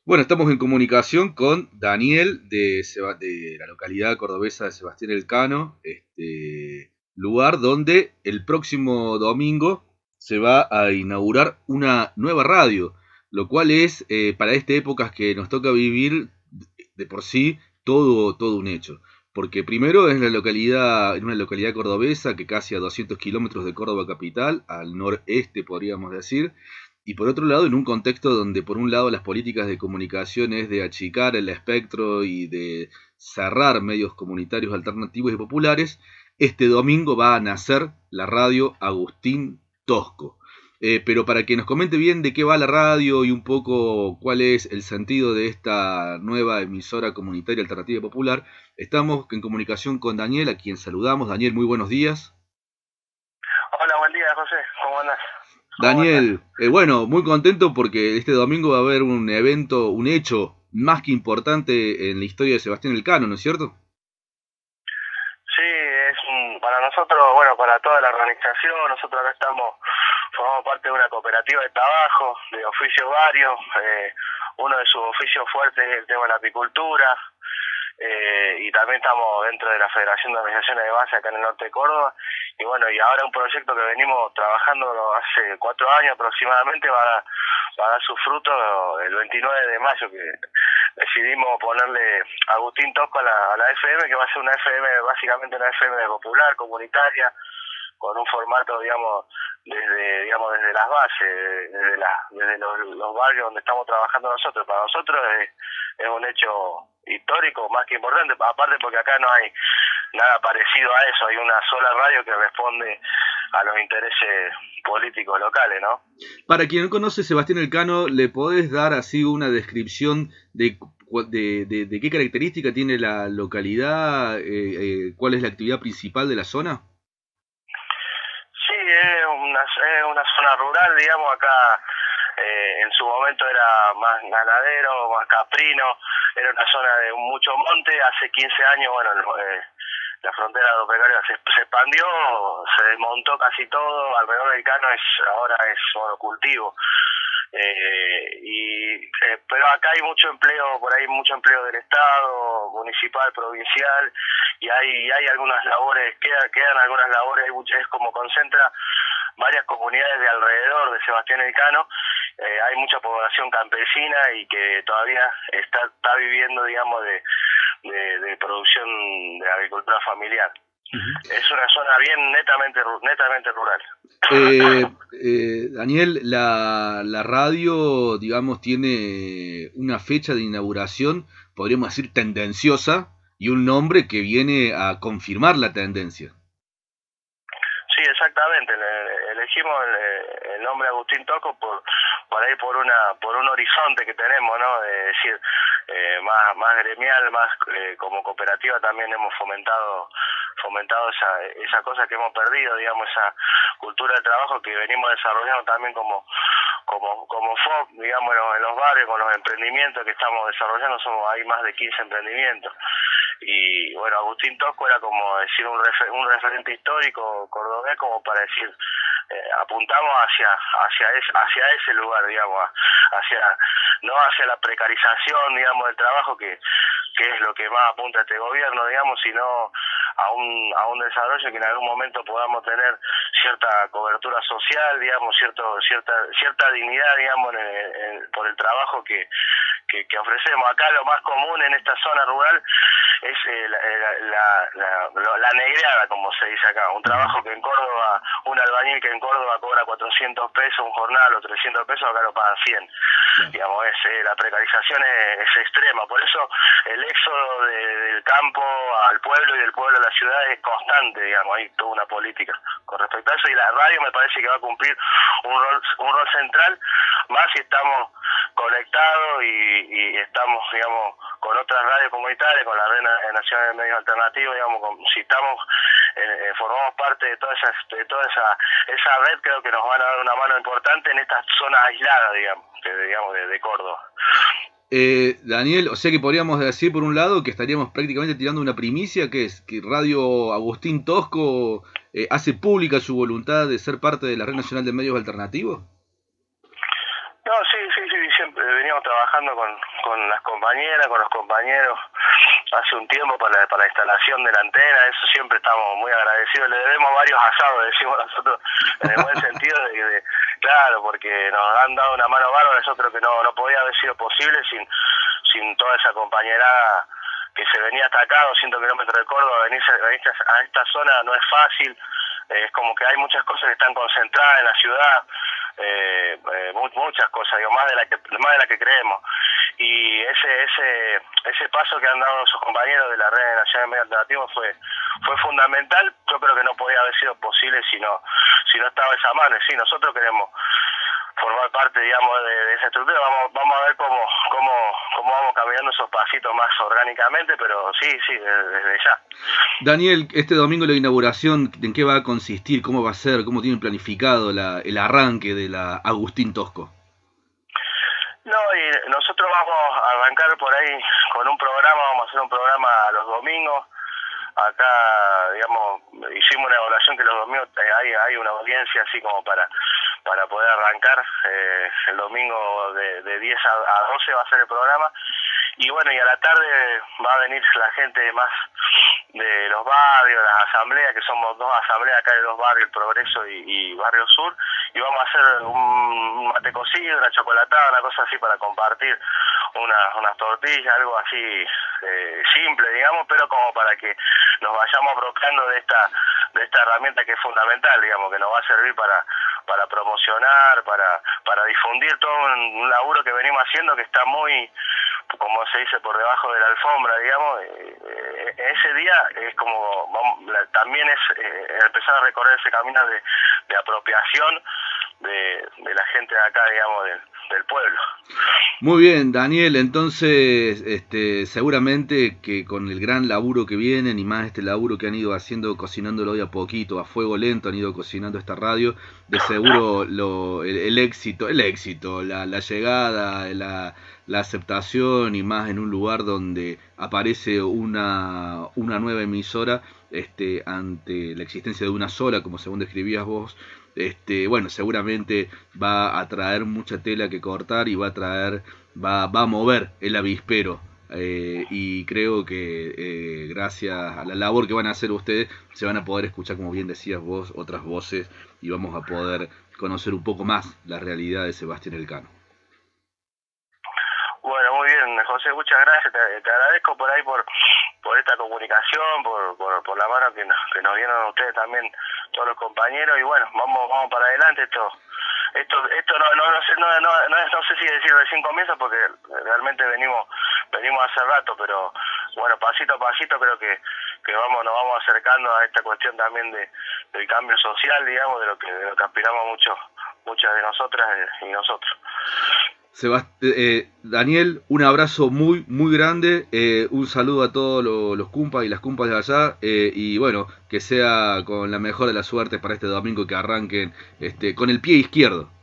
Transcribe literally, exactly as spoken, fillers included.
Bueno, estamos en comunicación con Daniel de, Seba- de la localidad cordobesa de Sebastián Elcano, este lugar donde el próximo domingo se va a inaugurar una nueva radio, lo cual es, eh, para estas épocas que nos toca vivir, de por sí, todo, todo un hecho. Porque primero es la localidad, en una localidad cordobesa que casi a doscientos kilómetros de Córdoba capital, al noreste podríamos decir, y por otro lado, en un contexto donde por un lado las políticas de comunicación es de achicar el espectro y de cerrar medios comunitarios alternativos y populares, este domingo va a nacer la radio Agustín Tosco. Eh, pero para que nos comente bien de qué va la radio y un poco cuál es el sentido de esta nueva emisora comunitaria alternativa y popular, estamos en comunicación con Daniel, a quien saludamos. Daniel, muy buenos días. Hola, buen día, José. ¿Cómo andas? ¿Cómo andas? Daniel, eh, bueno, muy contento porque este domingo va a haber un evento, un hecho más que importante en la historia de Sebastián Elcano, ¿no es cierto? Sí, es un- para nosotros, bueno, para toda la organización, nosotros ahora estamos, formamos parte de una cooperativa de trabajo, de oficios varios. Eh, uno de sus oficios fuertes es el tema de la apicultura. Eh, y también estamos dentro de la Federación de Organizaciones de Base acá en el norte de Córdoba, y bueno, y ahora un proyecto que venimos trabajando hace cuatro años aproximadamente va a, va a dar sus frutos el veintinueve de mayo, que decidimos ponerle Agustín Tosco a la, a la F M, que va a ser una F M, básicamente una F M popular, comunitaria, con un formato, digamos, desde digamos desde las bases, desde, la, desde los, los barrios donde estamos trabajando nosotros. Para nosotros es, es un hecho histórico más que importante, aparte porque acá no hay nada parecido a eso, hay una sola radio que responde a los intereses políticos locales, ¿no? Para quien no conoce Sebastián Elcano, ¿le podés dar así una descripción de, cu- de, de- de qué característica tiene la localidad? Eh, eh, ¿cuál es la actividad principal de la zona? Sí, es una, es una zona rural, digamos, acá eh, en su momento era más ganadero, más caprino, era una zona de mucho monte. Hace quince años, bueno, eh, la frontera agropecuaria se, se expandió, se desmontó casi todo, alrededor del Cano es ahora es monocultivo. Eh, y eh, pero acá hay mucho empleo, por ahí mucho empleo del Estado, municipal, provincial, y hay y hay algunas labores, quedan, quedan algunas labores, es como concentra varias comunidades de alrededor de Sebastián Elcano. Eh, hay mucha población campesina y que todavía está, está viviendo, digamos, de, de, de producción de agricultura familiar. Ujú. Es una zona bien netamente netamente rural. Eh, eh, Daniel, la, la radio, digamos, tiene una fecha de inauguración, podríamos decir, tendenciosa, y un nombre que viene a confirmar la tendencia. Sí, exactamente. Le, elegimos el, el nombre Agustín Tosco por por ahí por una por un horizonte que tenemos, ¿no? De decir, eh, más más gremial, más eh, como cooperativa también hemos fomentado fomentado esa esa cosa que hemos perdido, digamos, esa cultura de trabajo que venimos desarrollando también como como como F O C, digamos, en los, en los barrios, con los emprendimientos que estamos desarrollando. Somos hay más de quince emprendimientos. Y bueno, Agustín Tosco era como decir un, refer un referente histórico cordobés, como para decir, eh, apuntamos hacia hacia ese, hacia ese lugar, digamos, hacia no hacia la precarización, digamos, del trabajo, que que es lo que más apunta este gobierno, digamos, sino a un a un desarrollo que en algún momento podamos tener cierta cobertura social, digamos, cierto cierta cierta dignidad, digamos, en, en, por el trabajo que, que que ofrecemos. Acá lo más común en esta zona rural es eh, la, la, la, la, la negreada, como se dice acá, un Ujú. trabajo que en Córdoba, un albañil que en Córdoba cobra cuatrocientos pesos un jornal o trescientos pesos, acá lo pagan cien. Claro. Digamos, es, eh, la precarización es, es extrema, por eso el éxodo de, del campo al pueblo y del pueblo a la ciudad es constante, digamos, hay toda una política con respecto a eso, y la radio me parece que va a cumplir un rol, un rol central, más si estamos conectados y, y estamos, digamos, con otras radios comunitarias, con la Red Nacional de Medios Alternativos, digamos, con, si estamos, eh, formamos parte de toda esa, de toda esa, esa red, creo que nos van a dar una mano importante en estas zonas aisladas, digamos, de, digamos, de, de Córdoba. Eh, Daniel, o sea que podríamos decir por un lado que estaríamos prácticamente tirando una primicia, que es que Radio Agustín Tosco eh, hace pública su voluntad de ser parte de la Red Nacional de Medios Alternativos. No, sí, sí, sí, siempre veníamos trabajando trabajando con, con las compañeras, con los compañeros hace un tiempo para, para la instalación de la antena. Eso siempre estamos muy agradecidos. Le debemos varios asados, decimos nosotros, en el buen sentido de que, de, claro, porque nos han dado una mano bárbara. Yo creo que no, no podía haber sido posible sin, sin toda esa compañerada que se venía hasta acá, doscientos kilómetros de Córdoba. Venirse, venirse a esta zona no es fácil. Eh, es como que hay muchas cosas que están concentradas en la ciudad, eh, eh, muchas cosas, digo, más de la que más de la que creemos. Y ese ese ese paso que han dado nuestros compañeros de la Red Nacional de Medios Alternativos fue fue fundamental. Yo creo que no podía haber sido posible si no si no estaba esa mano. Sí, nosotros queremos formar parte, digamos, de, de esa estructura. Vamos vamos a ver cómo cómo cómo vamos caminando esos pasitos más orgánicamente, pero sí, sí, desde, desde ya. Daniel, este domingo la inauguración, ¿en qué va a consistir? ¿Cómo va a ser? ¿Cómo tienen planificado la, el arranque de la Agustín Tosco? No, y nosotros vamos a arrancar por ahí con un programa, vamos a hacer un programa los domingos. Acá, digamos, hicimos una evaluación que los domingos hay, hay una audiencia así como para para poder arrancar. Eh, el domingo de, de diez a doce va a ser el programa. Y bueno, y a la tarde va a venir la gente más de los barrios, las asambleas, que somos dos asambleas acá de dos barrios, Progreso y, y Barrio Sur, y vamos a hacer un mate cocido, una chocolatada, una cosa así para compartir, una, unas tortillas, algo así eh, simple, digamos, pero como para que nos vayamos apropiando de esta de esta herramienta que es fundamental, digamos, que nos va a servir para para promocionar, para para difundir todo un, un laburo que venimos haciendo que está muy, como se dice, por debajo de la alfombra, digamos. Eh, ese día es como, vamos, la, también es eh, empezar a recorrer ese camino de, de apropiación de, de la gente de acá, digamos, de, del pueblo. Muy bien, Daniel, entonces este, seguramente que con el gran laburo que vienen y más este laburo que han ido haciendo, cocinándolo de a poquito, a fuego lento, han ido cocinando esta radio, de seguro lo, el, el éxito, el éxito, la, la llegada, la, la aceptación y más en un lugar donde aparece una, una nueva emisora este, ante la existencia de una sola, como según describías vos. Este, bueno, seguramente va a traer mucha tela que cortar y va a traer, va, va a mover el avispero. Eh, y creo que eh, gracias a la labor que van a hacer ustedes se van a poder escuchar, como bien decías vos, otras voces y vamos a poder conocer un poco más la realidad de Sebastián Elcano. Bueno, muy bien, José, muchas gracias. Te, te agradezco por ahí por por esta comunicación, por, por, por la mano que nos, que nos dieron ustedes también, todos los compañeros, y bueno, vamos vamos para adelante. Esto esto esto no no no sé no no, no, no sé si decir recién comienza, porque realmente venimos venimos hace rato, pero bueno, pasito a pasito creo que que vamos nos vamos acercando a esta cuestión también de del cambio social, digamos, de lo que de lo que aspiramos mucho muchas de nosotras y nosotros. Sebast eh, Daniel, un abrazo muy muy grande, eh, un saludo a todos los, los cumpas y las cumpas de allá, eh, y bueno, que sea con la mejor de las suertes para este domingo, que arranquen este, con el pie izquierdo.